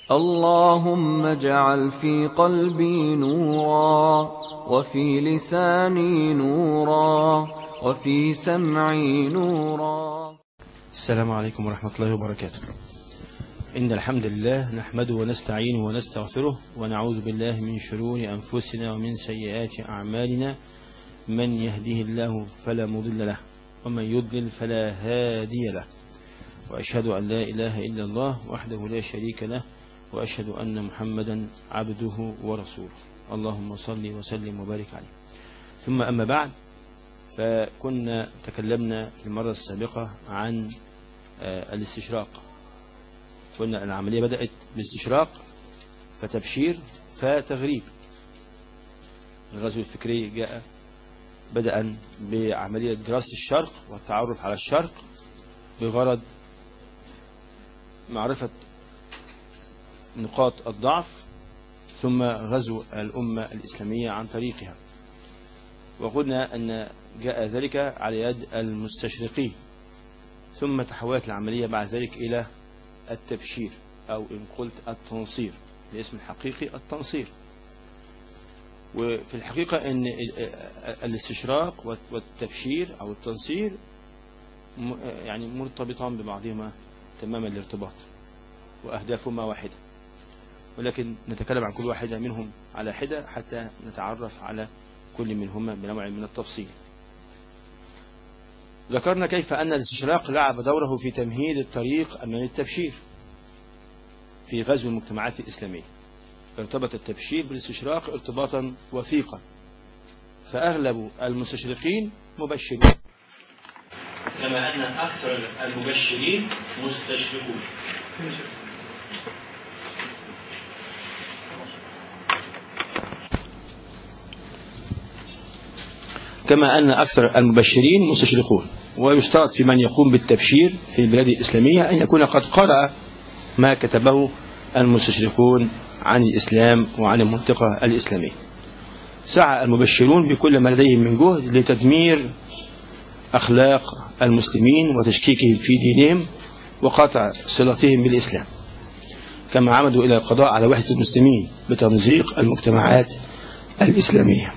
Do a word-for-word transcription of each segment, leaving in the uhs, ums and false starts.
اللهم اجعل في قلبي نورا، وفي لساني نورا، وفي سمعي نورا. السلام عليكم ورحمة الله وبركاته. إن الحمد لله نحمده ونستعينه ونستغفره ونعوذ بالله من شرور أنفسنا ومن سيئات أعمالنا. من يهده الله فلا مضل له ومن يضلل فلا هادي له، وأشهد أن لا إله إلا الله وحده لا شريك له، وأشهد أن محمدا عبده ورسوله. اللهم صل وسلم وبارك عليه. ثم أما بعد، فكنا تكلمنا في المرة السابقة عن الاستشراق. قلنا العملية بدأت باستشراق فتبشير فتغريب. الغزو الفكري جاء بدءا بعملية دراسة الشرق والتعرف على الشرق بغرض معرفة نقاط الضعف، ثم غزو الأمة الإسلامية عن طريقها. وقلنا أن جاء ذلك على يد المستشرقين، ثم تحولت العملية بعد ذلك إلى التبشير، أو إن قلت التنصير، باسم الحقيقي التنصير. وفي الحقيقة أن الاستشراق والتبشير أو التنصير يعني مرتبطان ببعضهما تمام الارتباط، وأهدافهما واحدة، ولكن نتكلم عن كل واحدة منهم على حدة حتى نتعرف على كل منهما بنوع من التفصيل. ذكرنا كيف أن الاستشراق لعب دوره في تمهيد الطريق أمام التبشير في غزو المجتمعات الإسلامية. ارتبط التبشير بالاستشراق ارتباطا وثيقا، فأغلب المستشرقين مبشرون، كما أن أكثر المبشرين مستشرقون. كما أن أكثر المبشرين مستشرقون. ويشترط في من يقوم بالتبشير في البلاد الإسلامية أن يكون قد قرأ ما كتبه المستشرقون عن الإسلام وعن المنطقة الإسلامية. سعى المبشرون بكل ما لديهم من جهد لتدمير أخلاق المسلمين وتشكيكهم في دينهم وقطع صلتهم بالإسلام، كما عمدوا إلى القضاء على وحدة المسلمين بتمزيق المجتمعات الإسلامية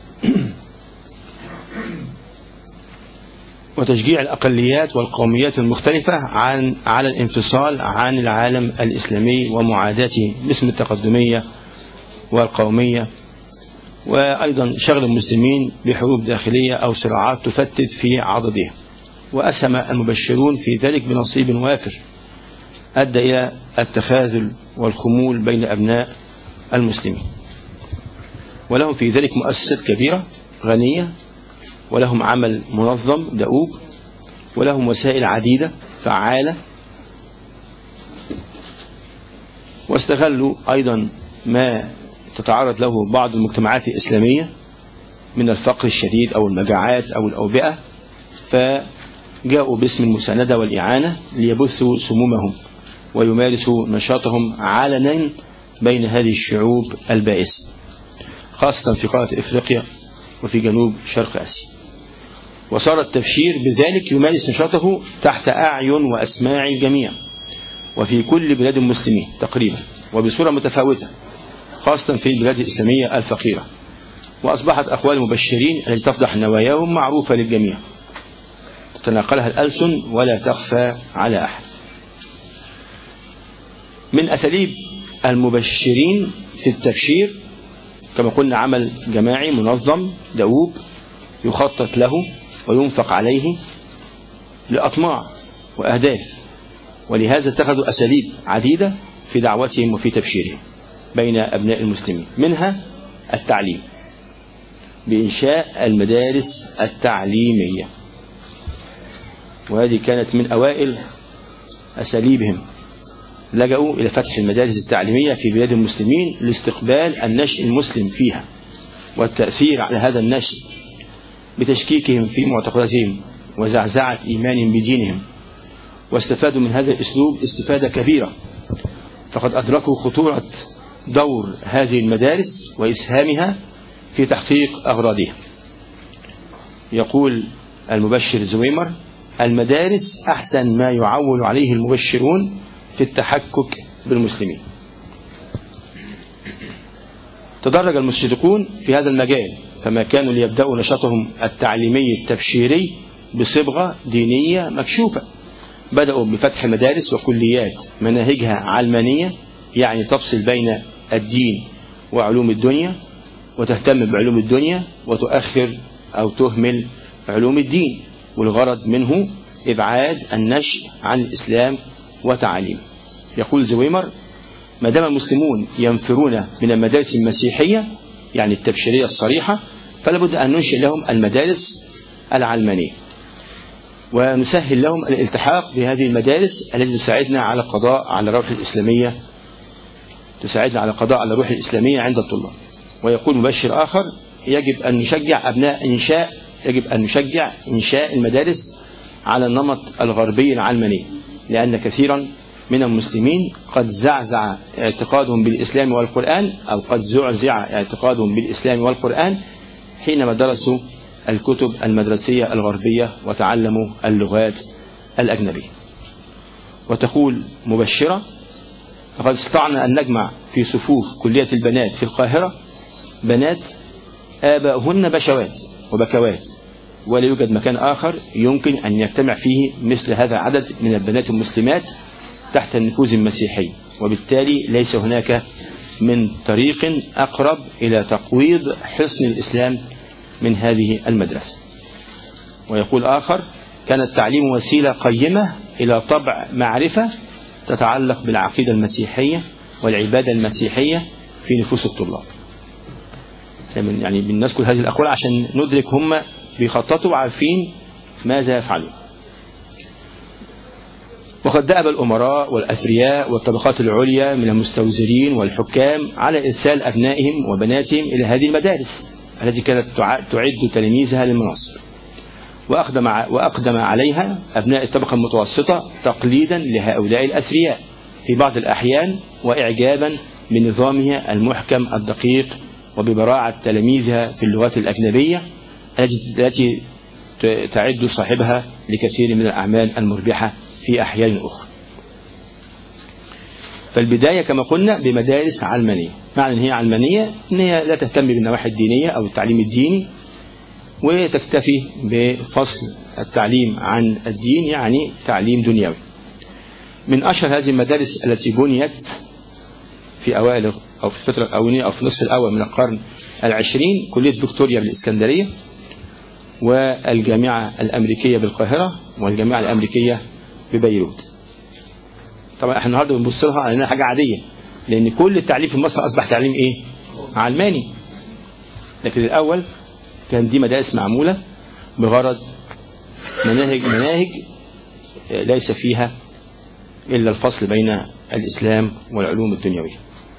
وتشجيع الأقليات والقوميات المختلفة عن على الانفصال عن العالم الإسلامي ومعاداته باسم التقدمية والقومية، وأيضا شغل المسلمين بحروب داخلية أو صراعات تفتت في عضدهم. وأسهم المبشرون في ذلك بنصيب وافر أدى إلى التخاذل والخمول بين أبناء المسلمين، ولهم في ذلك مؤسسات كبيرة غنية، ولهم عمل منظم دؤوب، ولهم وسائل عديدة فعالة. واستغلوا أيضا ما تتعرض له بعض المجتمعات الإسلامية من الفقر الشديد أو المجاعات أو الأوبئة، فجاءوا باسم المساندة والإعانة ليبثوا سمومهم ويمارسوا نشاطهم علنا بين هذه الشعوب البائسة، خاصة في قارة إفريقيا وفي جنوب شرق آسيا. وصار التبشير بذلك يمارس نشاطه تحت أعين وأسماع الجميع وفي كل بلاد المسلمين تقريبا، وبصورة متفاوتة، خاصة في البلاد الإسلامية الفقيرة. وأصبحت أقوال المبشرين التي تفضح نواياهم معروفة للجميع، تتناقلها الألسن ولا تخفى على أحد. من أساليب المبشرين في التبشير كما قلنا عمل جماعي منظم دؤوب يخطط له وينفق عليه لأطماع وأهداف، ولهذا اتخذوا أساليب عديدة في دعوتهم وفي تبشيرهم بين أبناء المسلمين، منها التعليم بإنشاء المدارس التعليمية، وهذه كانت من أوائل أساليبهم. لجأوا إلى فتح المدارس التعليمية في بلاد المسلمين لاستقبال النشء المسلم فيها والتأثير على هذا النشء بتشكيكهم في معتقداتهم وزعزعة إيمانهم بدينهم. واستفادوا من هذا الأسلوب استفادة كبيرة، فقد أدركوا خطورة دور هذه المدارس وإسهامها في تحقيق أغراضها. يقول المبشر زويمر: المدارس أحسن ما يعول عليه المبشرون في التحكك بالمسلمين. تدرج المشركون في هذا المجال، فما كانوا ليبدأوا نشاطهم التعليمي التبشيري بصبغة دينية مكشوفة. بدأوا بفتح مدارس وكليات مناهجها علمانية، يعني تفصل بين الدين وعلوم الدنيا، وتهتم بعلوم الدنيا وتؤخر أو تهمل علوم الدين، والغرض منه إبعاد النشء عن الإسلام وتعاليمه. يقول زويمر: ما دام المسلمون ينفرون من المدارس المسيحية يعني التبشيرية الصريحة، فلا بد أن ننشئ لهم المدارس العلمانية، ونسهل لهم الالتحاق بهذه المدارس التي تساعدنا على القضاء على الروح الإسلامية تساعدنا على القضاء على الروح الإسلامية عند الطلاب. ويقول مبشر آخر: يجب أن نشجع أبناء إنشاء يجب أن نشجع إنشاء المدارس على النمط الغربي العلماني، لأن كثيرا من المسلمين قد زعزع اعتقادهم بالإسلام والقرآن، أو قد زعزع اعتقادهم بالإسلام والقرآن حينما درسوا الكتب المدرسية الغربية وتعلموا اللغات الأجنبية. وتقول مبشرة: لقد استطعنا أن نجمع في صفوف كلية البنات في القاهرة بنات آباؤهن بشوات وبكوات، ولا يوجد مكان آخر يمكن أن يجتمع فيه مثل هذا العدد من البنات المسلمات تحت النفوذ المسيحي، وبالتالي ليس هناك من طريق أقرب إلى تقويض حصن الإسلام من هذه المدرسة. ويقول آخر: كان التعليم وسيلة قيمة إلى طبع معرفة تتعلق بالعقيدة المسيحية والعبادة المسيحية في نفوس الطلاب. يعني بنذكر هذه الأقوال عشان ندرك هم بيخططوا وعارفين ماذا يفعلون. وقد دأب الأمراء والأثرياء والطبقات العليا من المستوزرين والحكام على إرسال أبنائهم وبناتهم إلى هذه المدارس التي كانت تعد تلاميذها للمناصب، وأقدم وأقدم عليها أبناء الطبقة المتوسطة تقليدا لهؤلاء الأثرياء في بعض الأحيان، وإعجابا بنظامها المحكم الدقيق وببراعة تلاميذها في اللغات الأجنبية التي تعد صاحبها لكثير من الأعمال المربحة في أحيان أخرى. فالبداية كما قلنا بمدارس علمانية. معنى أن هي علمانية أن هي لا تهتم بالنواحي الدينية أو التعليم الديني، وتكتفي بفصل التعليم عن الدين، يعني تعليم دنيوي. من أشهر هذه المدارس التي بنيت في أوائل أو في الفترة الأولانية أو في النصف الأول من القرن العشرين كلية فيكتوريا بالإسكندرية، والجامعة الأمريكية بالقاهرة، والجامعة الأمريكية ببيروت. طبعا احنا النهارده بنبص لها على انها حاجه عاديه، لان كل التعليم في مصر اصبح تعليم ايه؟ علماني. لكن الاول كان دي مدارس معموله بغرض مناهج مناهج ليس فيها الا الفصل بين الاسلام والعلوم الدنيويه.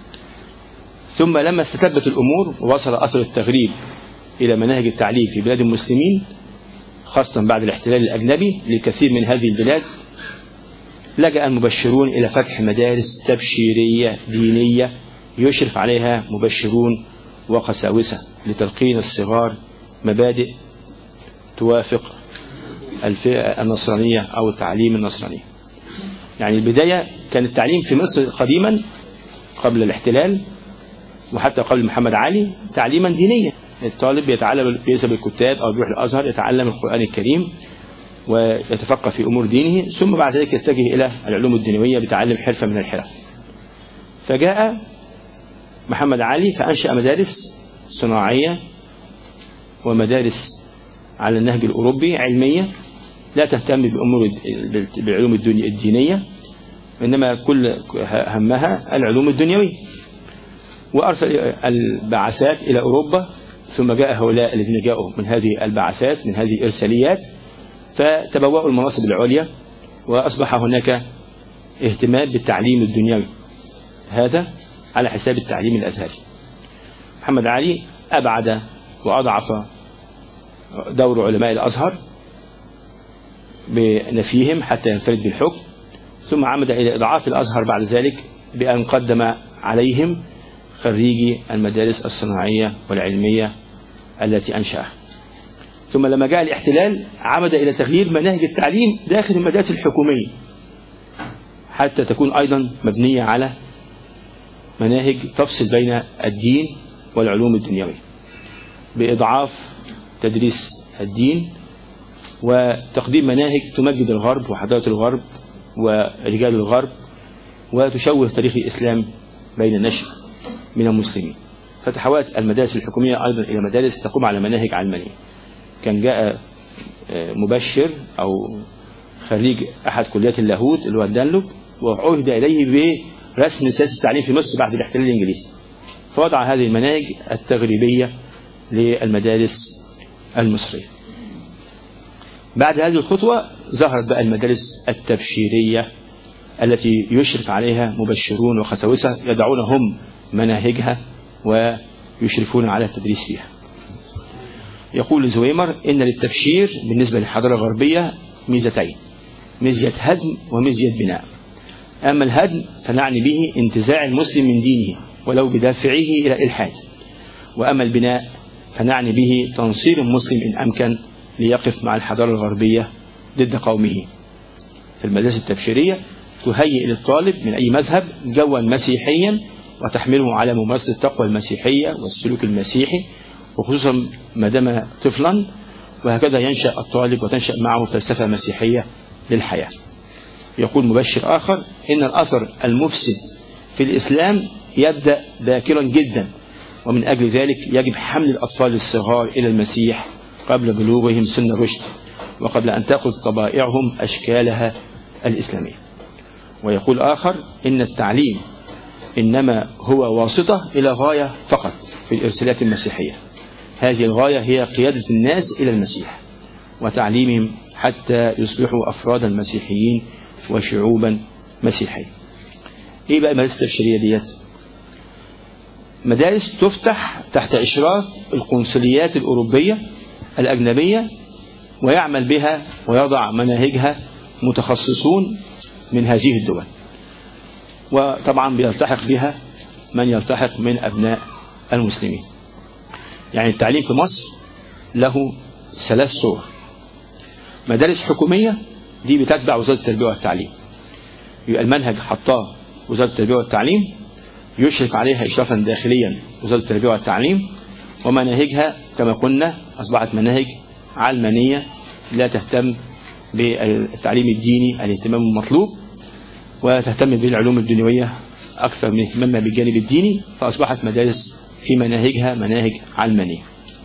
ثم لما استتبت الامور ووصل اثر التغريب الى مناهج التعليم في بلاد المسلمين خاصه بعد الاحتلال الاجنبي للكثير من هذه البلاد، لجأ المبشرون إلى فتح مدارس تبشيرية دينية يشرف عليها مبشرون وقساوسة لتلقين الصغار مبادئ توافق الفئة النصرانية أو التعليم النصراني. يعني البداية كان التعليم في مصر قديما قبل الاحتلال وحتى قبل محمد علي تعليما دينيا. الطالب يتعلم بيذهب الكتاب أو بيروح الأزهر يتعلم القرآن الكريم ويتفقه في أمور دينه، ثم بعد ذلك يتجه إلى العلوم الدنيوية بتعلم حرفة من الحرف. فجاء محمد علي فأنشأ مدارس صناعية ومدارس على النهج الأوروبي علمية لا تهتم بأمور بالعلوم الدينية، إنما كل همها العلوم الدنيوية. وأرسل البعثات إلى أوروبا، ثم جاء هؤلاء الذين جاءوا من هذه البعثات من هذه الإرساليات فتبوأوا المناصب العليا، وأصبح هناك اهتمام بالتعليم الدنيوي، هذا على حساب التعليم الأزهري. محمد علي أبعد وأضعف دور علماء الأزهر بنفيهم حتى ينفرد بالحكم، ثم عمد إلى إضعاف الأزهر بعد ذلك بأن قدم عليهم خريجي المدارس الصناعية والعلمية التي أنشأها. ثم لما جاء الاحتلال عمد إلى تغيير مناهج التعليم داخل المدارس الحكومية حتى تكون أيضا مبنية على مناهج تفصل بين الدين والعلوم الدنيوية، بإضعاف تدريس الدين وتقديم مناهج تمجد الغرب وحضارة الغرب ورجال الغرب وتشوه تاريخ الإسلام بين النشء من المسلمين. فتحولت المدارس الحكومية أيضا إلى مدارس تقوم على مناهج علمانية. كان جاء مبشر أو خريج أحد كليات اللاهوت اللي هو الدانلوب وعهد إليه برسم سياسة التعليم في مصر بعد الاحتلال الإنجليزي، فوضع هذه المناهج التغريبية للمدارس المصرية. بعد هذه الخطوة ظهرت بقى المدارس التبشيرية التي يشرف عليها مبشرون وخساوسة يضعون هم مناهجها ويشرفون على التدريس فيها. يقول زويمر إن للتبشير بالنسبة للحضارة الغربية ميزتين، ميزة هدم وميزة بناء. أما الهدم فنعني به انتزاع المسلم من دينه ولو بدافعه إلى الإلحاد، وأما البناء فنعني به تنصير المسلم إن أمكن ليقف مع الحضارة الغربية ضد قومه. في المدارس التبشيرية تهيئ للطالب من أي مذهب جوا مسيحيا وتحمله على ممارسة التقوى المسيحية والسلوك المسيحي، وخصوصا ما دام طفلا، وهكذا ينشأ الطالب وتنشأ معه فلسفة مسيحية للحياة. يقول مبشر آخر إن الأثر المفسد في الإسلام يبدأ باكرا جدا، ومن أجل ذلك يجب حمل الأطفال الصغار إلى المسيح قبل بلوغهم سن الرشد وقبل أن تأخذ طبائعهم أشكالها الإسلامية. ويقول آخر إن التعليم إنما هو واسطة إلى غاية فقط في الإرسالات المسيحية، هذه الغاية هي قيادة الناس إلى المسيح وتعليمهم حتى يصبحوا أفرادا مسيحيين وشعوبا مسيحية. إيه بقى المدارس التبشيرية ديت؟ مدارس تفتح تحت إشراف القنصليات الأوروبية الأجنبية، ويعمل بها ويضع مناهجها متخصصون من هذه الدول، وطبعا بيلتحق بها من يلتحق من أبناء المسلمين. يعني التعليم في مصر له ثلاث صور. مدارس حكومية دي بتتبع وزارة التربية والتعليم، يبقى المنهج حطاه وزارة التربية والتعليم، يشرف عليها إشرافا داخليا وزارة التربية والتعليم، ومناهجها كما قلنا أصبحت مناهج علمانية لا تهتم بالتعليم الديني الاهتمام المطلوب، وتهتم بالعلوم الدنيوية أكثر من اهتمامها بالجانب الديني، فأصبحت مدارس في مناهجها مناهج علمانية.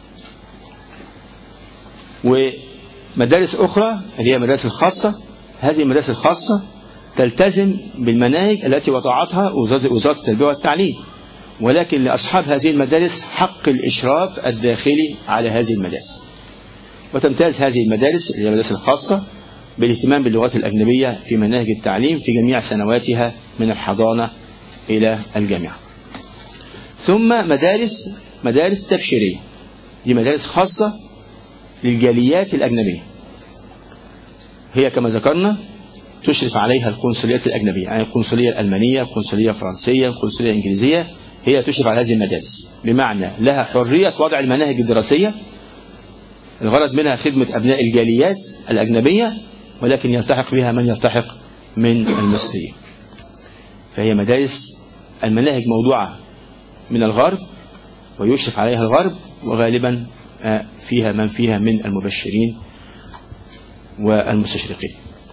ومدارس أخرى اللي هي المدارس الخاصة، هذه المدارس الخاصة تلتزم بالمناهج التي وضعتها وزارة التربية والتعليم، ولكن لأصحاب هذه المدارس حق الإشراف الداخلي على هذه المدارس. وتمتاز هذه المدارس اللي هي المدارس الخاصة بالاهتمام باللغات الأجنبية في مناهج التعليم في جميع سنواتها من الحضانة إلى الجامعة. ثم مدارس مدارس تبشيرية، دي مدارس خاصة للجاليات الأجنبية، هي كما ذكرنا تشرف عليها القنصليات الأجنبية، يعني القنصلية الألمانية، القنصلية الفرنسية، القنصلية الإنجليزية، هي تشرف على هذه المدارس، بمعنى لها حرية وضع المناهج الدراسية، الغرض منها خدمة أبناء الجاليات الأجنبية، ولكن يلتحق بها من يلتحق من المصريين. فهي مدارس المناهج موضوعة من الغرب ويشرف عليها الغرب، وغالبا فيها من فيها من المبشرين والمستشرقين.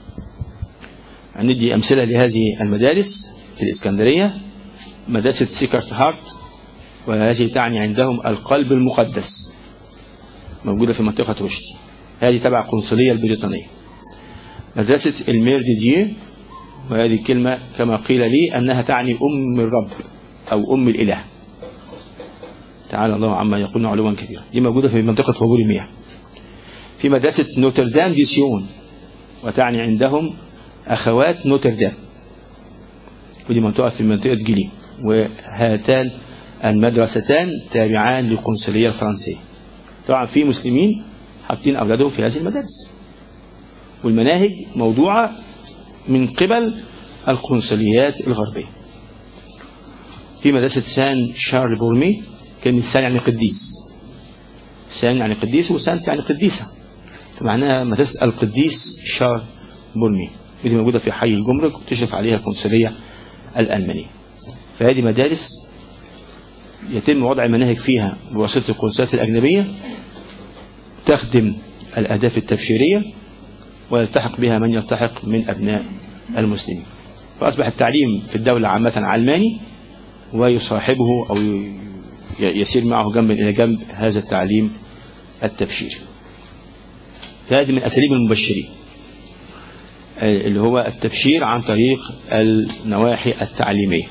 ندي أمثلة لهذه المدارس في الإسكندرية، مدرسة سيكرت هارت، وهذه تعني عندهم القلب المقدس، موجودة في منطقة رشد، هذه تبع القنصلية البريطانية. مدرسة المير دي ديو، وهذه الكلمة كما قيل لي أنها تعني أم الرب أو أم الإله، تعالى الله عما يقولون علوا كبيرا، دي موجودة في منطقة وبور المياه. في مدرسة نوتردام دي سيون، وتعني عندهم أخوات نوتردام، ودي منطقة في منطقة جيلي، وهاتان المدرستان تابعان للقنصلية الفرنسية. طبعا في مسلمين حاطين أولادهم في هذه المدارس، والمناهج موضوعة من قبل القنصليات الغربية. في مدرسة سان شارل بورمي، كلمة سان يعني قديس، سان يعني قديس وسانت يعني قديسة، فمعناها مدرسة القديس شارل بورمي، ودي موجودة في حي الجمرك وتشرف عليها القنصلية الألمانية. فهذه مدارس يتم وضع مناهج فيها بواسطة القنصليات الأجنبية تخدم الأهداف التبشيرية، ويلتحق بها من يلتحق من أبناء المسلمين. فأصبح التعليم في الدولة عامة علماني، ويصاحبه أو يسير معه جنبا إلى جنب هذا التعليم التبشيري. فهذه من أساليب المبشرين، اللي هو التبشير عن طريق النواحي التعليمية.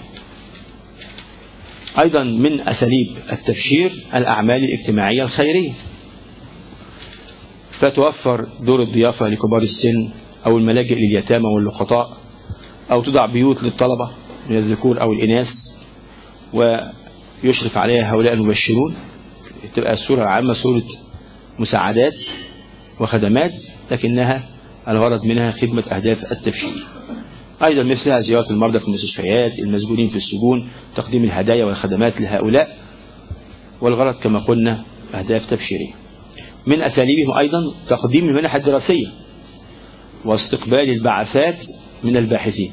أيضا من أساليب التبشير الأعمال الاجتماعية الخيرية، فتوفر دور الضيافة لكبار السن أو الملاجئ لليتامى واللقطاء، أو تضع بيوت للطلبة من الذكور أو الإناث ويشرف عليها هؤلاء المبشرون. تبقى الصورة العامة صورة مساعدات وخدمات، لكنها الغرض منها خدمة أهداف التبشير. أيضا مثلها زيارة المرضى في المستشفيات، المسجونين في السجون، تقديم الهدايا والخدمات لهؤلاء، والغرض كما قلنا أهداف تبشيرية. من أساليبهم أيضا تقديم المنح الدراسية واستقبال البعثات من الباحثين.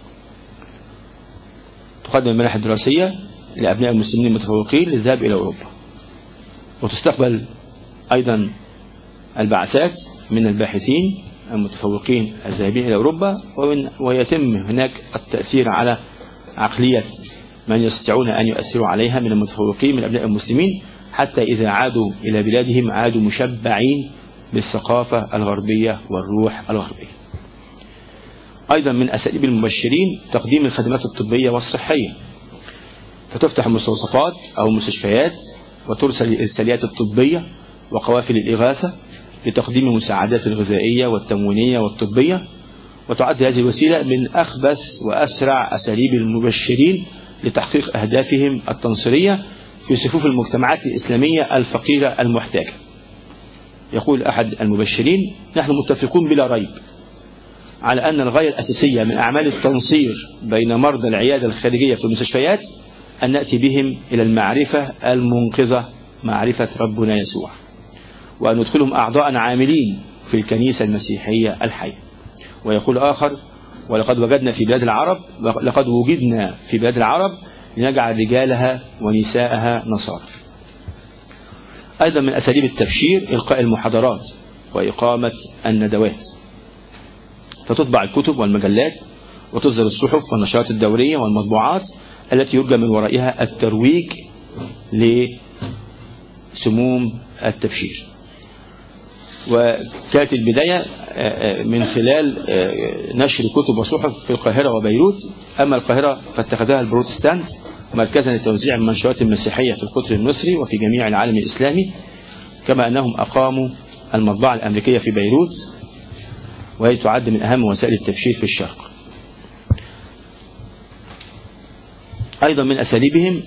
تقدم المنح الدراسية لأبناء المسلمين المتفوقين للذهاب إلى أوروبا، وتستقبل أيضا البعثات من الباحثين المتفوقين الذاهبين إلى أوروبا، ويتم هناك التأثير على عقلية من يستطيعون أن يؤثروا عليها من المتفوقين من أبناء المسلمين، حتى إذا عادوا إلى بلادهم عادوا مشبعين بالثقافة الغربية والروح الغربية. أيضا من أساليب المبشرين تقديم الخدمات الطبية والصحية، فتفتح مستوصفات أو مستشفيات وترسل الإرساليات الطبية وقوافل الإغاثة لتقديم المساعدات الغذائية والتموينية والطبية، وتعد هذه الوسيلة من أخبث وأسرع أساليب المبشرين لتحقيق أهدافهم التنصيرية في صفوف المجتمعات الإسلامية الفقيرة المحتاجة. يقول أحد المبشرين: نحن متفقون بلا ريب على أن الغاية الأساسية من أعمال التنصير بين مرضى العيادة الخارجية في المستشفيات أن نأتي بهم إلى المعرفة المنقذة، معرفة ربنا يسوع، وأن ندخلهم أعضاء عاملين في الكنيسة المسيحية الحية. ويقول آخر: ولقد وجدنا في بلاد العرب لقد وجدنا في بلاد العرب لنجعل رجالها ونساءها نصارى. أيضا من أساليب التبشير إلقاء المحاضرات وإقامة الندوات، فتطبع الكتب والمجلات وتصدر الصحف والنشرات الدورية والمطبوعات التي يرجى من ورائها الترويج لسموم التبشير. وكانت البداية من خلال نشر كتب وصحف في القاهرة وبيروت. أما القاهرة فاتخذها البروتستانت مركزا لتوزيع المنشورات المسيحية في القطر المصري وفي جميع العالم الإسلامي، كما أنهم أقاموا المطبعة الأمريكية في بيروت، وهي تعد من أهم وسائل التبشير في الشرق. أيضا من أساليبهم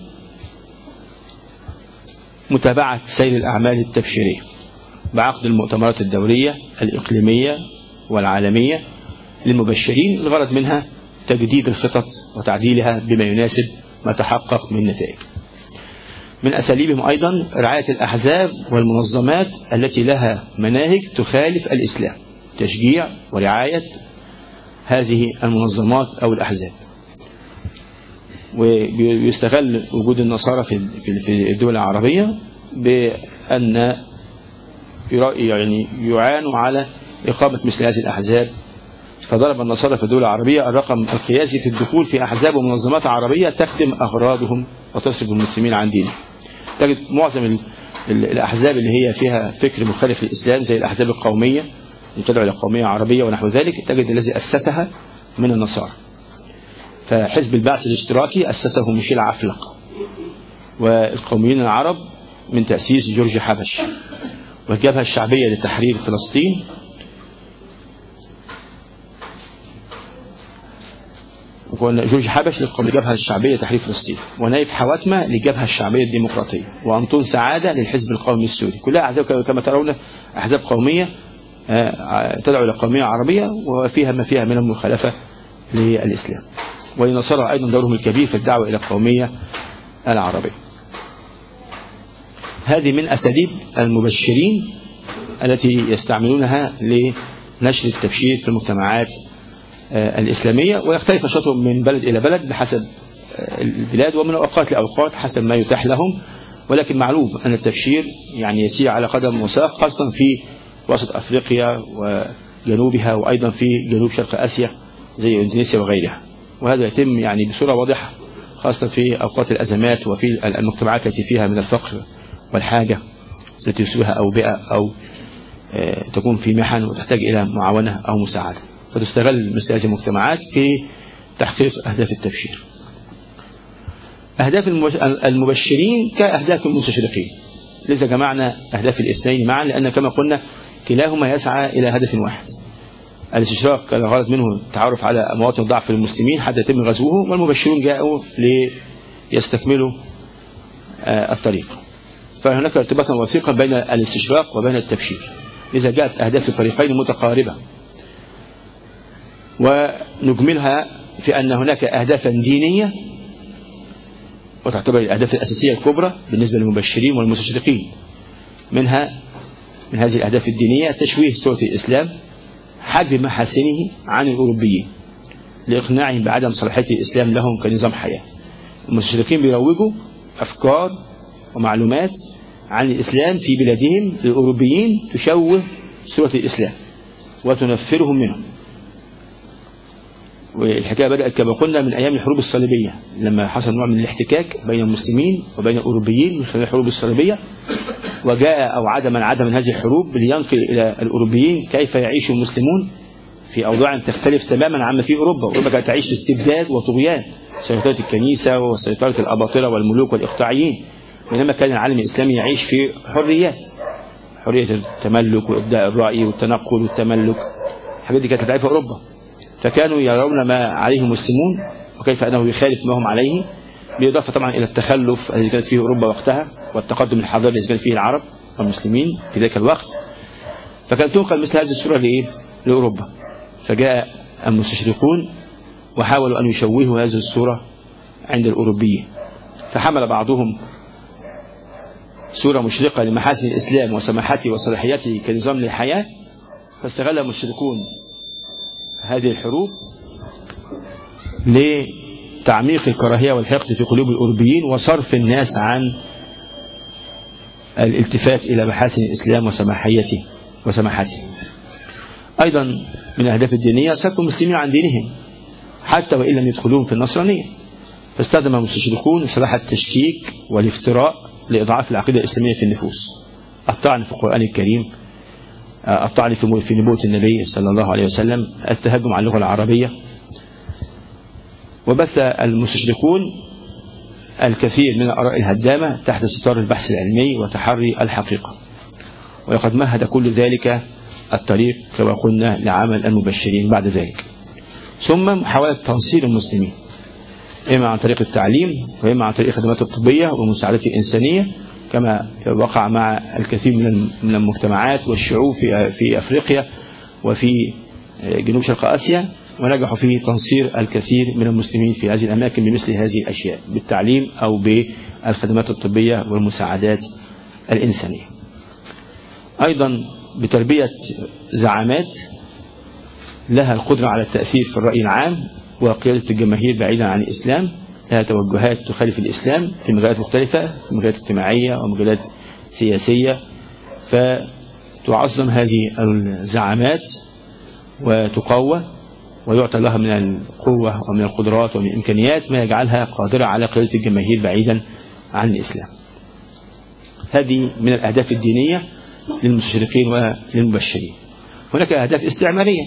متابعة سير الأعمال التبشيرية بعقد المؤتمرات الدورية الإقليمية والعالمية للمبشرين، الغرض منها تجديد الخطط وتعديلها بما يناسب ما تحقق من نتائج. من أساليبهم أيضا رعاية الأحزاب والمنظمات التي لها مناهج تخالف الإسلام، تشجيع ورعاية هذه المنظمات أو الأحزاب. ويستغل وجود النصارى في الدول العربية بأن يعني يعانوا على إقامة مثل هذه الأحزاب، فضرب النصارى في الدول العربية الرقم القياسي في الدخول في أحزاب ومنظمات عربية تخدم أغراضهم وتصرف المسلمين عن دينهم. تجد معظم الأحزاب اللي هي فيها فكر مخالف للإسلام زي الأحزاب القومية تدعو إلى قومية عربية ونحو ذلك، تجد الذي أسسها من النصارى. فحزب البعث الاشتراكي أسسه ميشيل عفلق، والقوميين العرب من تأسيس جورج حبش، والجبهة الشعبية لتحرير فلسطين جورج حبش للجبهة الشعبية لتحرير فلسطين، ونايف حواتمة للجبهة الشعبية الديمقراطية، وأنطون سعادة للحزب القومي السوري. كلها أحزاب كما ترون أحزاب قومية تدعو إلى قومية عربية وفيها ما فيها من المخالفة للإسلام. والنصارى أيضا دورهم الكبير في الدعوة إلى القومية العربية. هذه من أساليب المبشرين التي يستعملونها لنشر التبشير في المجتمعات الإسلامية، ويختلف نشاطهم من بلد إلى بلد بحسب البلاد ومن أوقات لأوقات حسب ما يتاح لهم، ولكن معلوم أن التبشير يعني يسير على قدم وساق، خاصة في وسط أفريقيا وجنوبها، وأيضا في جنوب شرق آسيا زي إندونيسيا وغيرها. وهذا يتم يعني بصورة واضحة خاصة في أوقات الأزمات وفي المجتمعات التي فيها من الفقر والحاجة التي يصيبها أوبئة أو تكون في محن وتحتاج إلى معاونة أو مساعدة، فتستغل مثل هذه المجتمعات في تحقيق أهداف التبشير. أهداف المبشرين كأهداف المستشرقين، لذا جمعنا أهداف الاثنين معا، لأن كما قلنا كلاهما يسعى إلى هدف واحد. الاستشراق كان الغرض منه التعرف على مواطن ضعف المسلمين حتى يتم غزوه، والمبشرون جاءوا ليستكملوا الطريق. فهناك ارتباطا وثيقا بين الاستشراق وبين التبشير، لذا جاءت أهداف الفريقين متقاربة. ونجملها في أن هناك أهدافا دينية، وتعتبر الأهداف الأساسية الكبرى بالنسبة للمبشرين والمستشرقين. منها من هذه الأهداف الدينية تشويه صورة الإسلام، حجب محاسنه عن الأوروبيين لإقناعهم بعدم صلاحية الإسلام لهم كنظام حياة. المستشرقين بيروجوا أفكار ومعلومات عن الإسلام في بلادهم للأوروبيين تشوه صورة الإسلام وتنفرهم منهم. والحكاية بدأت كما قلنا من أيام الحروب الصليبية، لما حصل نوع من الاحتكاك بين المسلمين وبين الأوروبيين من خلال الحروب الصليبية، وجاء أو عاد من عاد من هذه الحروب لينقل إلى الأوروبيين كيف يعيش المسلمون في أوضاع تختلف تماما عما في أوروبا. أوروبا كانت تعيش في استبداد وطغيان، سيطرة الكنيسة وسيطرة الأباطرة والملوك والإقطاعيين، بينما كان العالم الإسلامي يعيش في حريات، حرية التملك وإبداء الرأي والتنقل والتملك، الحاجات دي كانت تعرفها أوروبا. فكانوا يرون ما عليه المسلمون وكيف أنه يخالف ما هم عليه، بالإضافة طبعا إلى التخلف الذي كانت فيه أوروبا وقتها والتقدم الحضاري الذي كان فيه العرب والمسلمين في ذلك الوقت. فكانت تنقل مثل هذه الصورة لإيه؟ لأوروبا. فجاء المستشرقون وحاولوا أن يشوهوا هذه الصورة عند الأوروبيين، فحمل بعضهم صورة مشرقة لمحاسن الإسلام وسماحته وصلاحيته كنظام للحياة، فاستغل المشركون هذه الحروب لتعميق الكراهية والحقد في قلوب الأوروبيين وصرف الناس عن الالتفات إلى محاسن الإسلام وسماحيته وسماحته. أيضا من الأهداف الدينية صرف المسلمين عن دينهم حتى وإن لم يدخلون في النصرانية، فاستخدم المستشرقون صلاح التشكيك والافتراء لإضعاف العقيدة الإسلامية في النفوس، الطعن في القرآن الكريم، الطعن في نبوة النبي صلى الله عليه وسلم، التهجم على اللغة العربية. وبث المستشرقون الكثير من الآراء الهدامة تحت ستار البحث العلمي وتحري الحقيقة، ولقد مهد كل ذلك الطريق كما قلنا لعمل المبشرين بعد ذلك. ثم محاولة تنصير المسلمين إما عن طريق التعليم وإما عن طريق الخدمات الطبية والمساعدات الإنسانية، كما وقع مع الكثير من المجتمعات والشعوب في في أفريقيا وفي جنوب شرق آسيا، ونجحوا في تنصير الكثير من المسلمين في هذه الأماكن بمثل هذه الأشياء بالتعليم أو بالخدمات الطبية والمساعدات الإنسانية. أيضا بتربية زعامات لها القدرة على التأثير في الرأي العام وقيادة الجماهير بعيدا عن الإسلام، لها توجهات تخالف الإسلام في مجالات مختلفة، في مجالات اجتماعية ومجالات سياسية، فتعظم هذه الزعامات وتقوى ويعطى لها من القوة ومن القدرات ومن الإمكانيات ما يجعلها قادرة على قيادة الجماهير بعيدا عن الإسلام. هذه من الأهداف الدينية للمستشرقين وللمبشرين. هناك أهداف استعمارية،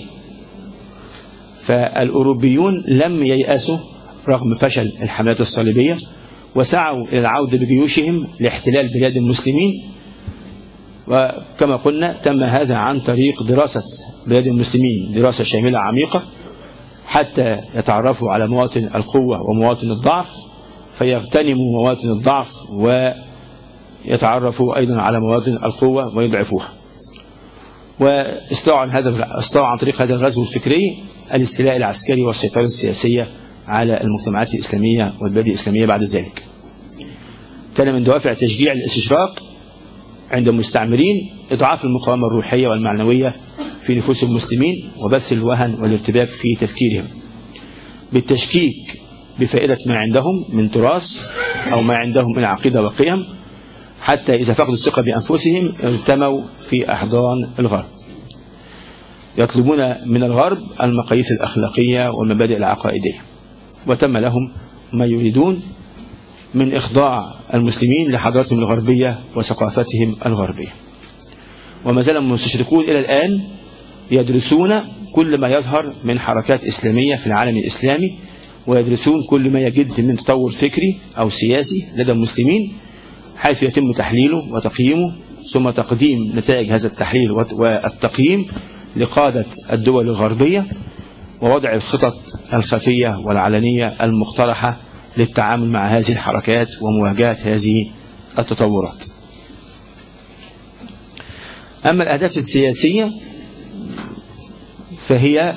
فالأوروبيون لم ييأسوا رغم فشل الحملات الصليبية، وسعوا إلى العودة بجيوشهم لاحتلال بلاد المسلمين. وكما قلنا تم هذا عن طريق دراسة بلاد المسلمين دراسة شاملة عميقة حتى يتعرفوا على مواطن القوة ومواطن الضعف، فيغتنموا مواطن الضعف ويتعرفوا أيضا على مواطن القوة ويضعفوها. واستطاعوا عن هذا استطاعوا عن طريق هذا الغزو الفكري الاستيلاء العسكري والسيطرة السياسية على المجتمعات الإسلامية والبلاد الإسلامية بعد ذلك. كان من دوافع تشجيع الاستشراق عند المستعمرين إضعاف المقاومة الروحية والمعنوية في نفوس المسلمين وبث الوهن والارتباك في تفكيرهم بالتشكيك بفائدة ما عندهم من تراث أو ما عندهم من عقيدة وقيم، حتى إذا فقدوا الثقة بأنفسهم ارتموا في أحضان الغرب، يطلبون من الغرب المقاييس الأخلاقية والمبادئ العقائدية، وتم لهم ما يريدون من إخضاع المسلمين لحضارتهم الغربية وثقافتهم الغربية. وما زال المستشرقون إلى الآن يدرسون كل ما يظهر من حركات إسلامية في العالم الإسلامي، ويدرسون كل ما يجد من تطور فكري أو سياسي لدى المسلمين، حيث يتم تحليله وتقييمه، ثم تقديم نتائج هذا التحليل والتقييم لقادة الدول الغربية، ووضع الخطط الخفية والعلنية المقترحة للتعامل مع هذه الحركات ومواجهة هذه التطورات. أما الأهداف السياسية فهي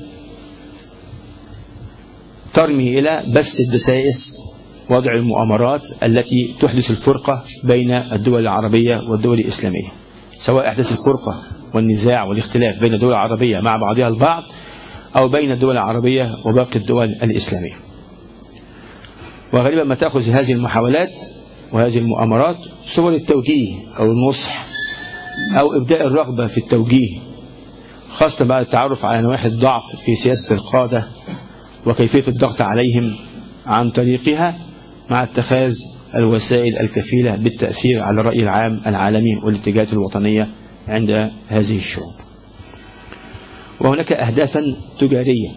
ترمي إلى بث الدسائس، وضع المؤامرات التي تحدث الفرقة بين الدول العربية والدول الإسلامية، سواء أحدث الفرقة والنزاع والاختلاف بين الدول العربية مع بعضها البعض، أو بين الدول العربية وباقي الدول الإسلامية. وغالبا ما تأخذ هذه المحاولات وهذه المؤامرات صور التوجيه أو النصح أو إبداء الرغبة في التوجيه، خاصة بعد التعرف على نواحي الضعف في سياسة القادة وكيفية الضغط عليهم عن طريقها، مع اتخاذ الوسائل الكفيلة بالتأثير على الرأي العام العالمي والاتجاهات الوطنية عند هذه الشعوب. وهناك أهدافا تجارية،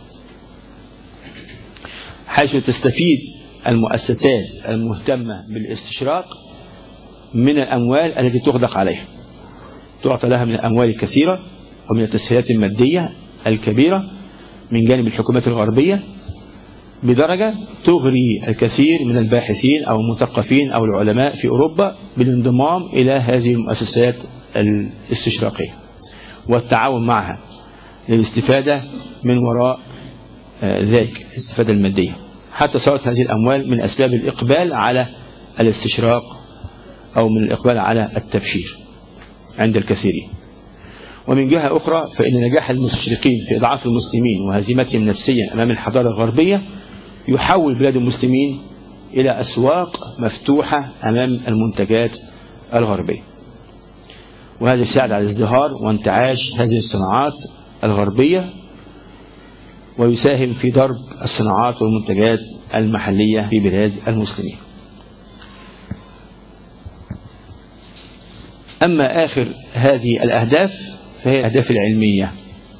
حيث تستفيد المؤسسات المهتمة بالاستشراق من الأموال التي تغدق عليها، تعطى لها من الأموال الكثيرة ومن التسهيلات المادية الكبيرة من جانب الحكومات الغربية، بدرجة تغري الكثير من الباحثين أو المثقفين أو العلماء في أوروبا بالانضمام إلى هذه المؤسسات الاستشراقية والتعاون معها للاستفادة من وراء ذلك الاستفادة المادية، حتى صارت هذه الأموال من أسباب الإقبال على الاستشراق أو من الإقبال على التبشير عند الكثيرين. ومن جهة أخرى فإن نجاح المستشرقين في إضعاف المسلمين وهزيمتهم نفسيا أمام الحضارة الغربية يحول بلاد المسلمين إلى أسواق مفتوحة أمام المنتجات الغربية، وهذا يساعد على ازدهار وانتعاش هذه الصناعات الغربية، ويساهم في ضرب الصناعات والمنتجات المحلية في بلاد المسلمين. أما آخر هذه الأهداف فهي الأهداف العلمية،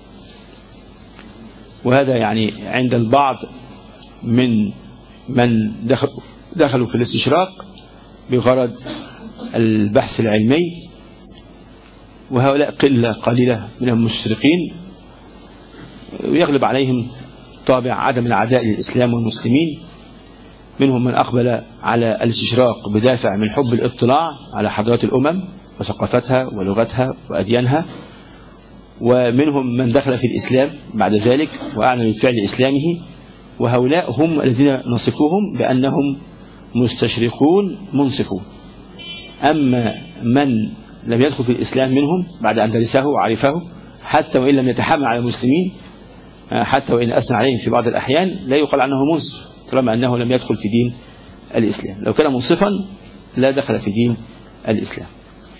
وهذا يعني عند البعض من من دخلوا في الاستشراق بغرض البحث العلمي، وهؤلاء قلة قليلة من المستشرقين، ويغلب عليهم طابع عدم العداء للإسلام والمسلمين. منهم من أقبل على الاستشراق بدافع من حب الاطلاع على حضارات الأمم وثقافتها ولغتها وأديانها، ومنهم من دخل في الإسلام بعد ذلك وأعلن بالفعل إسلامه، وهؤلاء هم الذين نصفهم بأنهم مستشرقون منصفون. أما من لم يدخل في الإسلام منهم بعد أن درسه وعرفه، حتى وإن لم يتحامل على المسلمين، حتى وإن أثنى عليهم في بعض الأحيان، لا يقال عنه منصف طالما أنه لم يدخل في دين الإسلام. لو كان منصفا لا دخل في دين الإسلام.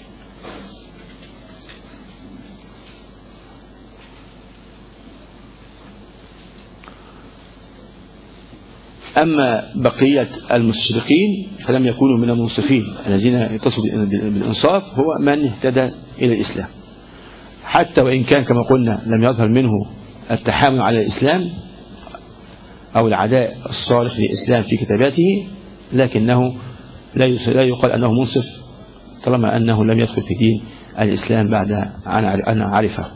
أما بقية المستشرقين فلم يكونوا من المنصفين الذين يتصفوا بالإنصاف، هو من اهتدى إلى الإسلام، حتى وإن كان كما قلنا لم يظهر منه التحامل على الإسلام أو العداء الصارخ للإسلام في كتاباته، لكنه لا يقال أنه منصف طالما أنه لم يدخل في دين الإسلام بعد أن عرفه.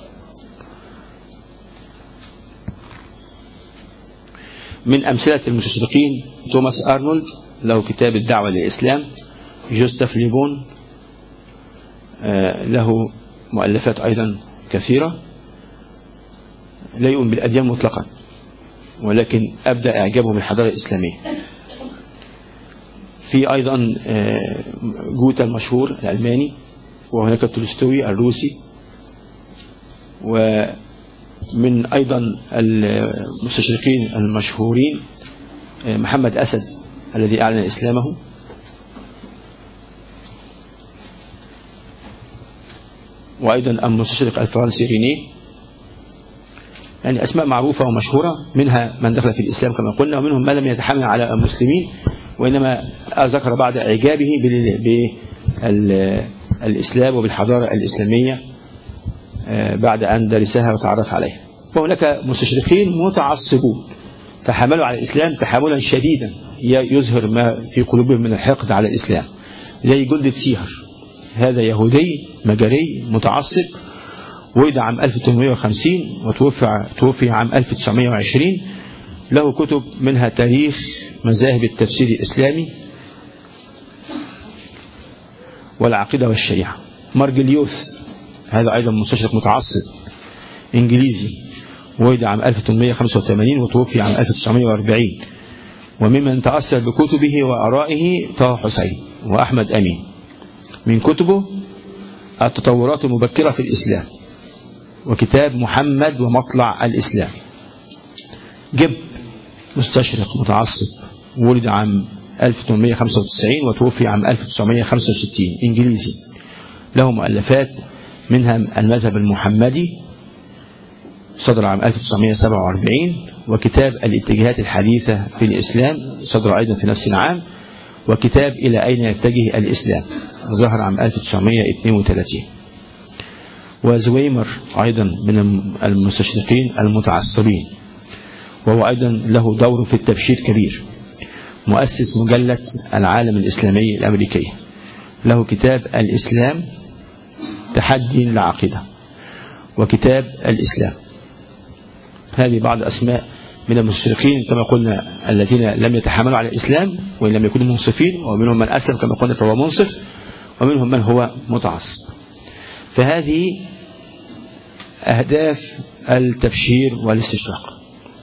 من أمثلة المستشرقين توماس أرنولد، له كتاب الدعوة للإسلام. جوستاف ليبون له مؤلفات أيضا كثيرة. لا يؤمن بالأديان مطلقا، ولكن أبدأ إعجابه بالحضارة الإسلامية. في أيضا جوتا المشهور الألماني، وهناك تولستوي الروسي. ومن أيضا المستشرقين المشهورين محمد أسد الذي أعلن إسلامه، وأيضا المستشرق الفرنسي رينيه، يعني أسماء معروفة ومشهورة، منها من دخل في الإسلام كما قلنا، ومنهم من لم يتحمل على المسلمين وإنما ذكر بعد إعجابه بالإسلام وبالحضارة الإسلامية بعد أن درسها وتعرف عليها. وهناك مستشرقين متعصبون تحملوا على الإسلام تحاملا شديدا يظهر ما في قلوبهم من الحقد على الإسلام، زي جلدة سيهر، هذا يهودي مجري متعصب، ولد عام ألف وثمانمائة وخمسين وتوفي توفي عام ألف وتسعمائة وعشرين. له كتب منها تاريخ مذاهب التفسير الإسلامي والعقيدة والشريعة. مارجليوث هذا أيضا مستشرق متعصب إنجليزي، ولد عام ألف وثمانمائة وخمسة وثمانين وتوفي عام ألف وتسعمائة وأربعين. وممن تأثر بكتبه وآرائه طه حسين وأحمد أمين. من كتبه التطورات المبكرة في الإسلام، وكتاب محمد ومطلع الإسلام. جب مستشرق متعصب، ولد عام ألف وثمانمائة وخمسة وتسعين وتوفي عام ألف وتسعمائة وخمسة وستين، إنجليزي، له مؤلفات منها المذهب المحمدي صدر عام ألف وتسعمائة وسبعة وأربعين، وكتاب الاتجاهات الحديثة في الإسلام صدر أيضا في نفس العام، وكتاب إلى أين يتجه الإسلام ظهر عام ألف وتسعمائة واثنين وثلاثين. وزويمر أيضا من المستشرقين المتعصبين، وهو أيضا له دور في التبشير كبير، مؤسس مجلة العالم الإسلامي الأمريكية، له كتاب الإسلام تحدي العقيدة وكتاب الإسلام. هذه بعض أسماء من المستشرقين كما قلنا الذين لم يتحملوا على الإسلام وإن لم يكونوا منصفين، ومنهم من أسلم كما قلنا فهو منصف، ومنهم من هو متعصب. فهذه أهداف التبشير والاستشراق.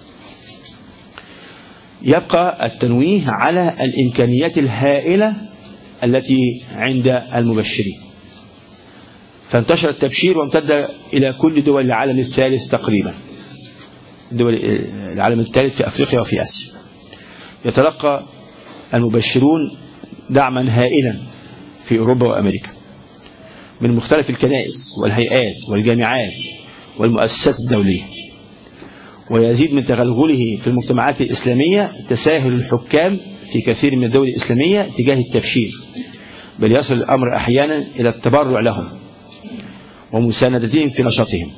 يبقى التنويه على الإمكانيات الهائلة التي عند المبشرين. فانتشر التبشير وامتد إلى كل دول العالم الثالث تقريبا، دول العالم الثالث في أفريقيا وفي آسيا. يتلقى المبشرون دعما هائلا في أوروبا وأمريكا من مختلف الكنائس والهيئات والجامعات والمؤسسات الدولية، ويزيد من تغلغله في المجتمعات الإسلامية تساهل الحكام في كثير من الدول الإسلامية تجاه التبشير، بل يصل الأمر أحيانا إلى التبرع لهم ومساندتهم في نشاطهم.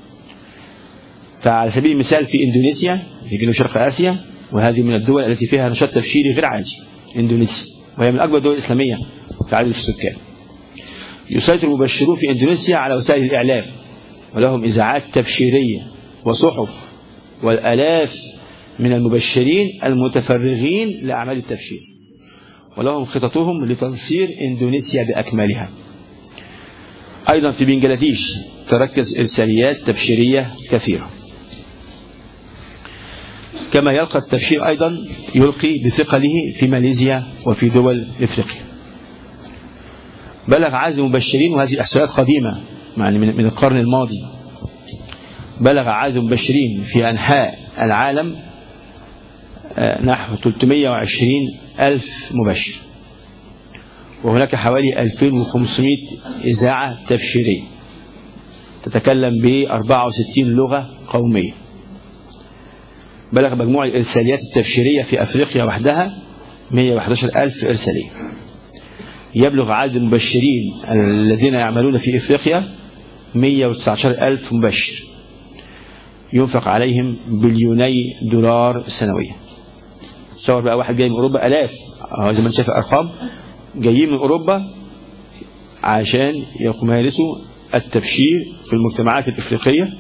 فعلى سبيل المثال في إندونيسيا في جنوب شرق آسيا، وهذه من الدول التي فيها نشاط تبشيري غير عادي، إندونيسيا وهي من أكبر الدول الإسلامية في عدد السكان، يسيطر المبشرون في إندونيسيا على وسائل الإعلام، ولهم إذاعات تبشيرية وصحف، والآلاف من المبشرين المتفرغين لأعمال التبشير، ولهم خططهم لتنصير إندونيسيا بأكملها. أيضا في بنغلاديش تركز إرساليات تبشيرية كثيرة. كما يلقى التبشير أيضا يلقي بثقله في ماليزيا وفي دول إفريقيا. بلغ عدد المبشرين، وهذه إحصائيات قديمة يعني من القرن الماضي، بلغ عدد المبشرين في أنحاء العالم نحو ثلاثمائة وعشرين ألف مبشر، وهناك حوالي ألفين وخمسمائة إذاعة تبشيرية تتكلم ب أربعة وستين لغة قومية. بلغ مجموع الإرساليات التبشيرية في أفريقيا وحدها مئة وأحد عشر ألف إرسالية. يبلغ عدد المبشرين الذين يعملون في أفريقيا مئة وتسعة عشر ألف مبشر، ينفق عليهم بليوني دولار سنويا. تصور بقى واحد جاي من أوروبا، ألاف زي ما انت شايف الأرقام، جايين من أوروبا عشان يمارسوا التبشير في المجتمعات الإفريقية،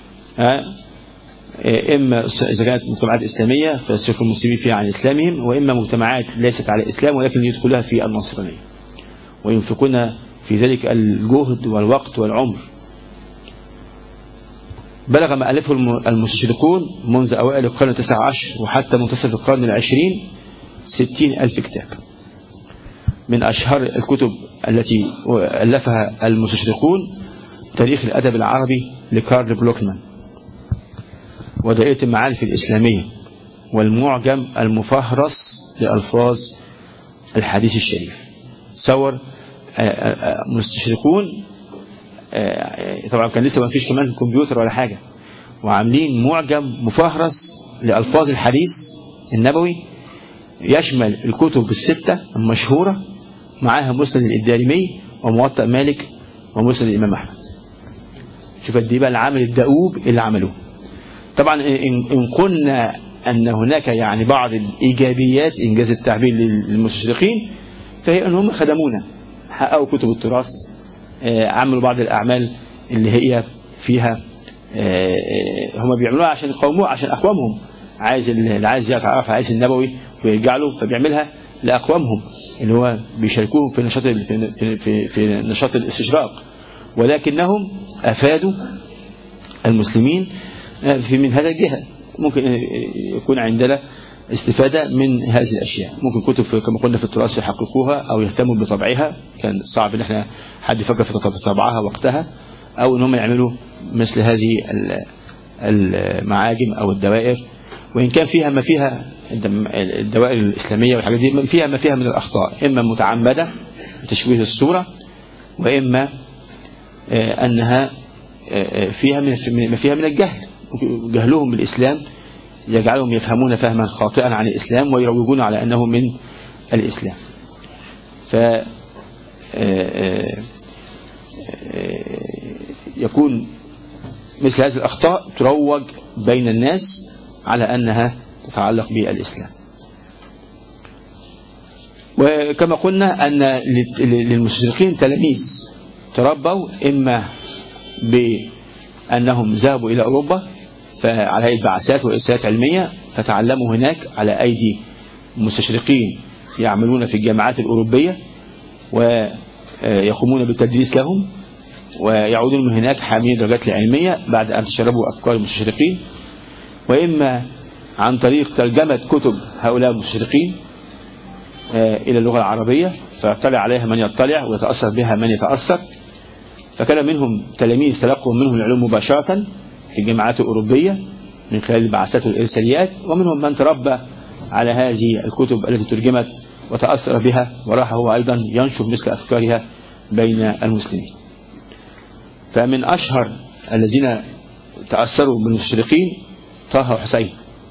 إما إذا كانت مجتمعات إسلامية فيصرف المسلمين فيها عن إسلامهم، وإما مجتمعات ليست على الإسلام ولكن يدخلها في النصرانية، وينفقون في ذلك الجهد والوقت والعمر. بلغ ما ألفه المستشرقون منذ أوائل القرن التاسع عشر وحتى منتصف القرن العشرين ستين ألف كتاب. من أشهر الكتب التي ألفها المستشرقون تاريخ الأدب العربي لكارل بلوكمان، ودائرة المعارف الإسلامية والمعجم المفهرس لألفاظ الحديث الشريف. تصور مستشرقون طبعا كان لسه ما فيش كمان كمبيوتر ولا حاجة، وعاملين معجم مفهرس لألفاظ الحديث النبوي يشمل الكتب الستة المشهورة معاها مسند الدارمي وموطأ مالك ومسند الإمام أحمد. شوف دي بقى العمل الدؤوب اللي عملوه. طبعا إن قلنا أن هناك يعني بعض الإيجابيات إنجاز التعبير للمستشرقين، فهي أنهم خدمونا، حققوا كتب التراث، عملوا بعض الأعمال اللي هي فيها هم بيعملوها عشان قوموا عشان أقوامهم، عايز اللي عايز يعرف عايز النبوي ويرجع له فبيعملها لأقوامهم اللي هو بيشاركوهم في نشاط في في في, في نشاط الاستشراق، ولكنهم أفادوا المسلمين في من هذا الجهة. ممكن يكون عندنا استفادة من هذه الأشياء، ممكن كتب كما قلنا في التراث يحققوها أو يهتموا بطبعها، كان صعب إن احنا حد يفكر في طبعها وقتها، أو إن هم يعملوا مثل هذه المعاجم أو الدوائر، وإن كان فيها ما فيها الدوائر الإسلامية والحاجات دي فيها ما فيها من الأخطاء، إما متعمدة تشويه الصورة، وإما أنها فيها من ما فيها من الجهل، جهلهم بالإسلام يجعلهم يفهمون فهما خاطئا عن الإسلام ويروجون على أنه من الإسلام. ف يكون مثل هذه الأخطاء تروج بين الناس على أنها تتعلق بالإسلام. وكما قلنا أن للمستشرقين تلاميذ تربوا إما بأنهم ذهبوا إلى أوروبا فعلى هيئة بعثات وإرسالات علمية فتعلموا هناك على أيدي مستشرقين يعملون في الجامعات الأوروبية ويقومون بالتدريس لهم، ويعودون من هناك حاملين درجات العلمية بعد أن تشربوا أفكار المستشرقين، وإما عن طريق ترجمة كتب هؤلاء المستشرقين إلى اللغة العربية فيطلع عليها من يطلع ويتأثر بها من يتأثر. فكان منهم تلاميذ تلقوا منهم العلوم مباشرة في الجامعات الأوروبية من خلال البعثات والإرساليات، ومنهم من تربى على هذه الكتب التي ترجمت وتأثر بها وراح هو أيضا ينشر مثل أفكارها بين المسلمين. فمن أشهر الذين تأثروا بالمستشرقين طه حسين،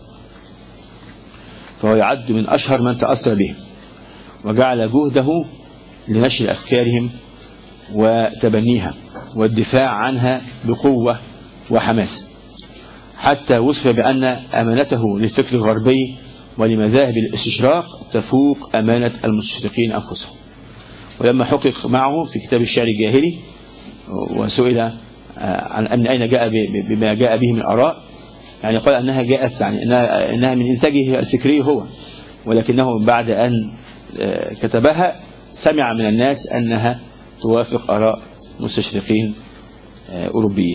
فهو يعد من أشهر من تأثر بهم وجعل جهده لنشر أفكارهم وتبنيها والدفاع عنها بقوة وحماس، حتى وصف بأن أمانته للفكر الغربي ولمذاهب الاستشراق تفوق أمانة المستشرقين أنفسهم. ولما حقق معه في كتاب الشعر الجاهلي وسئل عن من أين جاء بما جاء به من آراء، يعني قال أنها جاءت يعني أنها, إنها من إنتاجه الفكري هو، ولكنه بعد أن كتبها سمع من الناس أنها توافق آراء مستشرقين أوروبيين.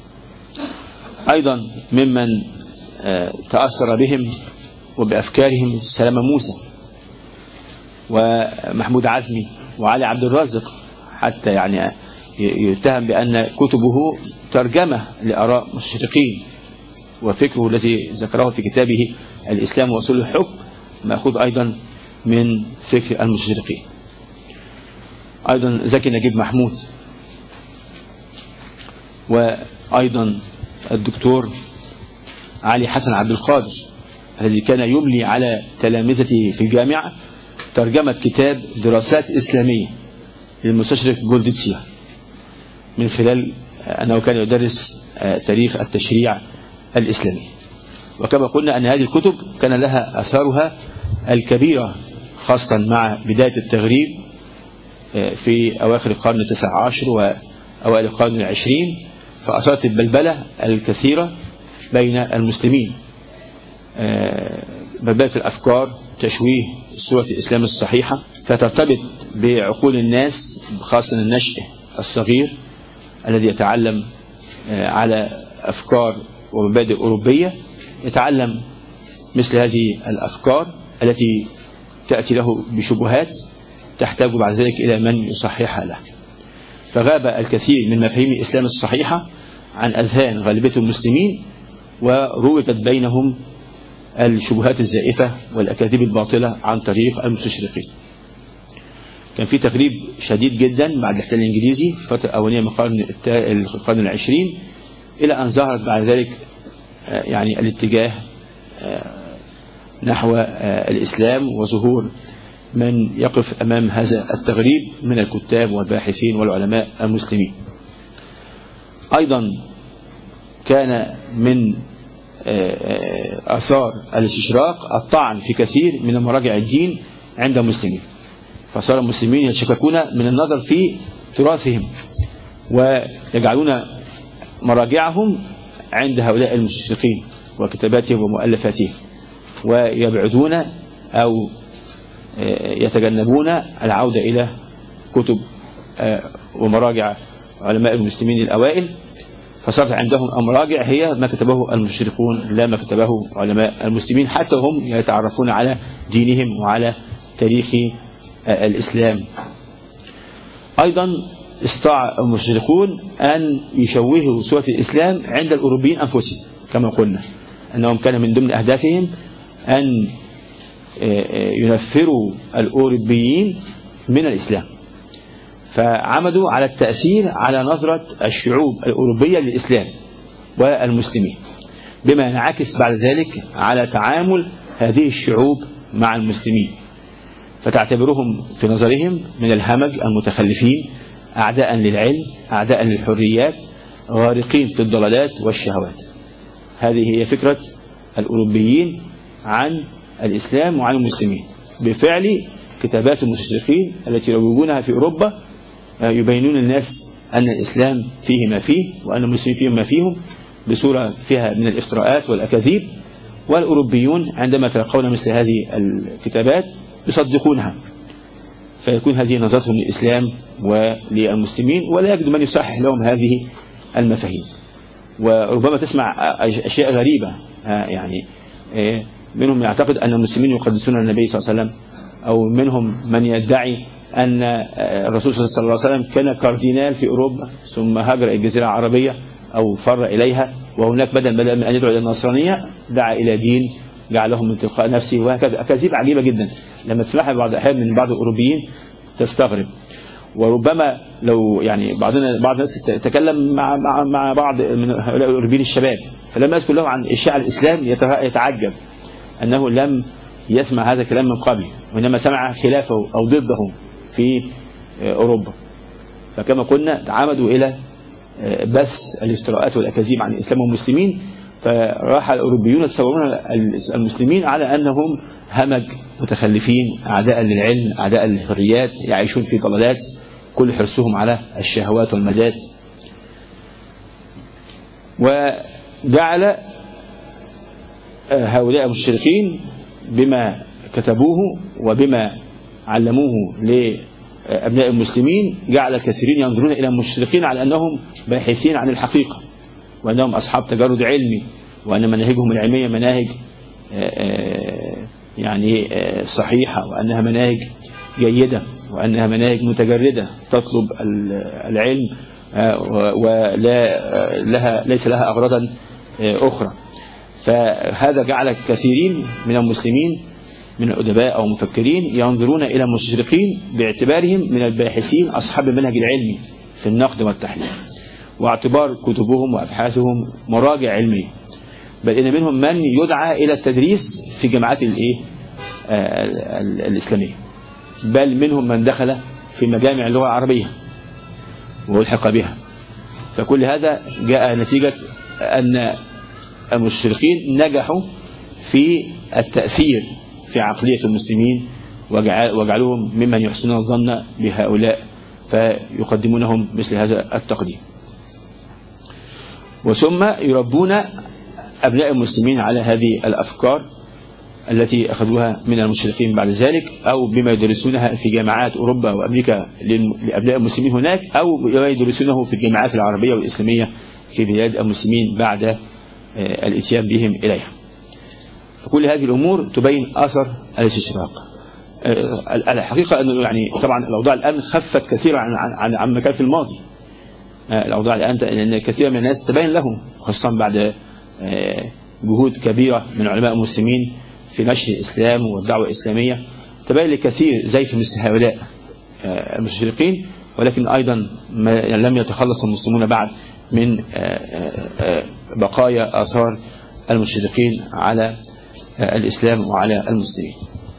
أيضا ممن تأثر بهم وبأفكارهم سلامة موسى ومحمود عزمي وعلي عبد الرازق، حتى يعني يتهم بأن كتبه ترجمة لآراء مستشرقين، وفكره الذي ذكره في كتابه الإسلام وأصول الحكم مأخوذ أيضا من فكر المستشرقين. أيضا زكي نجيب محمود، وأيضا الدكتور علي حسن عبد القادر الذي كان يملي على تلامذته في الجامعة ترجمة كتاب دراسات إسلامية للمستشرق جولدتسيا من خلال أنه كان يدرس تاريخ التشريع الإسلامي. وكما قلنا أن هذه الكتب كان لها أثارها الكبيرة خاصة مع بداية التغريب في أواخر القرن التاسع عشر وأوائل القرن العشرين، فأثارت البلبلة الكثيرة بين المسلمين، بلبلة الأفكار، تشويه صورة الإسلام الصحيحة، فترتبط بعقول الناس خاصة النشء الصغير الذي يتعلم على أفكار ومبادئ أوروبية، يتعلم مثل هذه الأفكار التي تأتي له بشبهات تحتاج بعد ذلك إلى من يصححها له. فغاب الكثير من مفاهيم الإسلام الصحيحة عن أذهان غالبية المسلمين، وروجت بينهم الشبهات الزائفة والأكاذيب الباطلة عن طريق المستشرقين. كان في تغريب شديد جدا بعد الاحتلال الإنجليزي في الفترة الأولانية من القرن القرن العشرين، إلى أن ظهرت بعد ذلك يعني الاتجاه نحو الإسلام، وظهور من يقف أمام هذا التغريب من الكتاب والباحثين والعلماء المسلمين. أيضا كان من آثار الاستشراق الطعن في كثير من مراجع الدين عند المسلمين، فصار المسلمين يتشككون من النظر في تراثهم ويجعلون مراجعهم عند هؤلاء المستشرقين وكتاباتهم ومؤلفاتهم، ويبعدون أو يتجنبون العودة إلى كتب ومراجع علماء المسلمين الأوائل، فصارت عندهم المراجع هي ما كتبه المستشرقون لا ما كتبه علماء المسلمين، حتى هم يتعرفون على دينهم وعلى تاريخ الإسلام. أيضا استطاع المستشرقون أن يشوهوا صورة الإسلام عند الأوروبيين أنفسهم، كما قلنا أنهم كان من ضمن أهدافهم أن ينفروا الأوروبيين من الإسلام، فعمدوا على التأثير على نظرة الشعوب الأوروبية للإسلام والمسلمين، بما ينعكس بعد ذلك على تعامل هذه الشعوب مع المسلمين، فتعتبرهم في نظرهم من الهمج المتخلفين، أعداء للعلم، أعداء للحريات، غارقين في الضلالات والشهوات. هذه هي فكرة الأوروبيين عن الإسلام وعن المسلمين، بفعل كتابات المستشرقين التي يروجونها في أوروبا، يبينون الناس أن الإسلام فيه ما فيه وأن المسلمين فيهم ما فيهم، بصورة فيها من الافتراءات والأكاذيب، والأوروبيون عندما يتلقون مثل هذه الكتابات يصدقونها، فيكون هذه نظرتهم للإسلام وللمسلمين، ولا يجد من يصحح لهم هذه المفاهيم. وربما تسمع أشياء غريبة، يعني منهم يعتقد أن المسلمين يقدسون النبي صلى الله عليه وسلم، أو منهم من يدعي أن الرسول صلى الله عليه وسلم كان كاردينال في أوروبا ثم هاجر إلى الجزيرة العربية أو فر إليها، وهناك بدل من أن يدعو إلى النصرانية دعا إلى دين جعلهم من تلقاء نفسه، وهكذا أكاذيب عجيبة جدا لما تسمعها بعض الأحيان من بعض الأوروبيين تستغرب. وربما لو يعني بعضنا بعض الناس تتكلم مع مع مع بعض من هؤلاء الأوروبيين الشباب، فلما يذكر له عن إشاعة الإسلام يتعجب أنه لم يسمع هذا الكلام من قبل، وإنما سمع خلافه أو ضده في أوروبا. فكما قلنا تعامدوا إلى بث الافتراءات والأكاذيب عن الإسلام والمسلمين، فراح الأوروبيون يتصورون المسلمين على أنهم همج متخلفين، أعداء للعلم، أعداء للحريات، يعيشون في ضلالات، كل حرصهم على الشهوات والمزات. وجعل هؤلاء المستشرقين بما كتبوه وبما علموه لأبناء المسلمين، جعل الكثيرين ينظرون إلى المستشرقين على أنهم باحثين عن الحقيقة، وأنهم أصحاب تجرد علمي، وأن مناهجهم العلمية مناهج يعني صحيحة، وأنها مناهج جيدة، وأنها مناهج متجردة تطلب العلم ولا لها ليس لها أغراضا أخرى. فهذا جعل كثيرين من المسلمين من الأدباء أو مفكرين ينظرون إلى المستشرقين باعتبارهم من الباحثين أصحاب المنهج العلمي في النقد والتحليل، واعتبار كتبهم وأبحاثهم مراجع علمية، بل إن منهم من يدعى إلى التدريس في جامعات الإيه الإسلامية، بل منهم من دخل في مجامع اللغة العربية والحق بها. فكل هذا جاء نتيجة أن المستشرقين نجحوا في التأثير في عقلية المسلمين، وجعلوهم ممن يحسنون الظن بهؤلاء فيقدمونهم مثل هذا التقديم. وثم يربون أبناء المسلمين على هذه الأفكار التي أخذوها من المستشرقين بعد ذلك، أو بما يدرسونها في جامعات أوروبا وأمريكا لأبناء المسلمين هناك، أو بما يدرسونه في الجامعات العربية والإسلامية في بلاد المسلمين بعد الاتيان بهم إليها. فكل هذه الأمور تبين أثر الاستشراق. الحقيقة أنه يعني طبعا الأوضاع الآن خفت كثيرا عن عن عن ما كان في الماضي. الأوضاع الآن لأن كثير من الناس تبين لهم، خاصة بعد جهود كبيرة من علماء المسلمين في نشر الإسلام والدعوة الإسلامية، تبين لكثير زيف مثل هؤلاء المشرقين، ولكن أيضا ما لم يتخلص المسلمون بعد من بقايا آثار المشرقين على الإسلام وعلى المسلمين.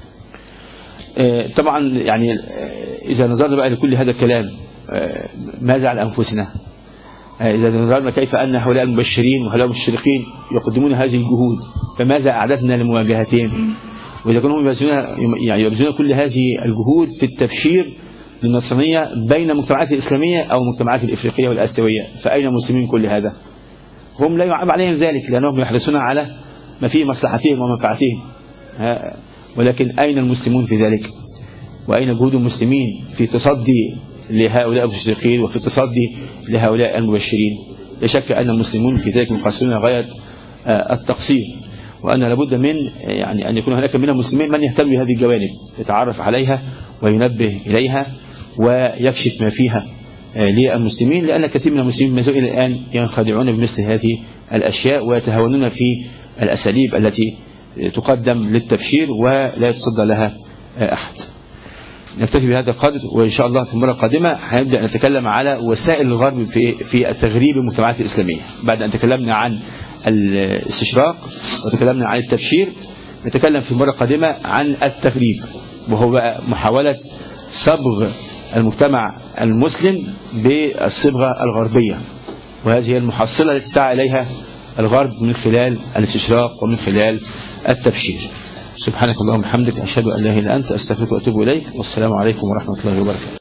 طبعا يعني إذا نظرنا بقى لكل هذا الكلام ماذا عن أنفسنا؟ إذا نظرنا كيف أن هؤلاء المبشرين وهؤلاء المشرقين يقدمون هذه الجهود، فماذا أعددنا لمواجهتهم؟ وإذا كانوا يبذلون يعني يبذلون كل هذه الجهود في التبشير للنصرانية بين المجتمعات الإسلامية أو المجتمعات الإفريقية والآسيوية، فأين المسلمين كل هذا؟ هم لا يعاب عليهم ذلك لأنهم يحرصون على ما فيه مصلحتهم ومنفعتهم، ولكن أين المسلمون في ذلك؟ وأين جهود المسلمين في تصدي لهؤلاء المشرقين وفي التصدي لهؤلاء المبشرين؟ لا شك أن المسلمون في ذلك مقصرون غاية التقصير، وأن لابد من يعني أن يكون هناك من المسلمين من يهتم بهذه الجوانب، يتعرف عليها وينبه إليها ويكشف ما فيها للمسلمين، لأن كثير من المسلمين ما زالوا إلى الآن ينخدعون بمثل هذه الأشياء ويتهاونون في الأساليب التي تقدم للتبشير ولا يتصدى لها أحد. نكتفي بهذا القدر، وإن شاء الله في المرة القادمة هنبدأ نتكلم على وسائل الغرب في في التغريب المجتمعات الإسلامية. بعد أن تكلمنا عن الاستشراق وتكلمنا عن التبشير، نتكلم في المرة القادمة عن التغريب، وهو بقى محاولة صبغ المجتمع المسلم بالصبغة الغربية، وهذه هي المحصلة التي سعى إليها الغرب من خلال الاستشراق ومن خلال التبشير. سبحانك اللهم وبحمدك، أشهد أن لا إله إلا أنت، أستغفرك وأتوب إليك، والسلام عليكم ورحمة الله وبركاته.